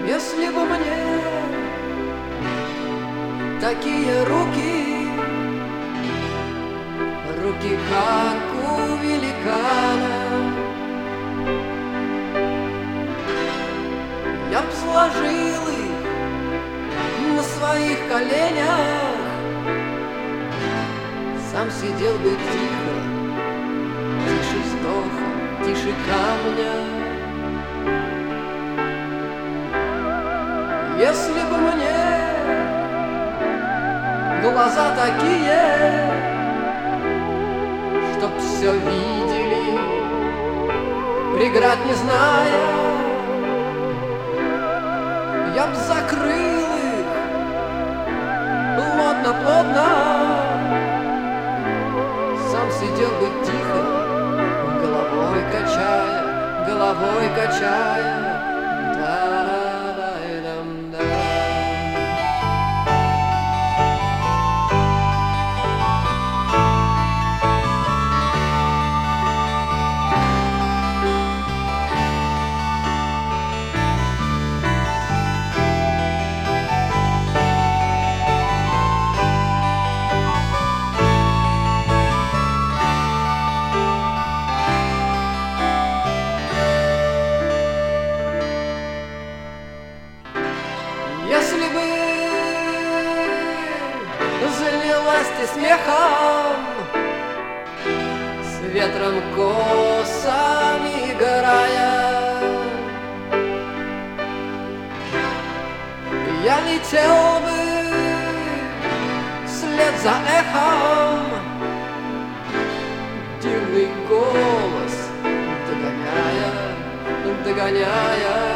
Если бы мне такие руки, руки, как у великана, я б сложил их на своих коленях, сам сидел бы тихо, тише вздоха, тише камня. Если бы мне глаза такие, чтоб все видели, преград не зная, я б закрыл их плотно-плотно, сам сидел бы тихо, головой качая, головой качая. Если бы залилась ты смехом, с ветром косами играя, я летел бы вслед за эхом, дивный голос догоняя, догоняя.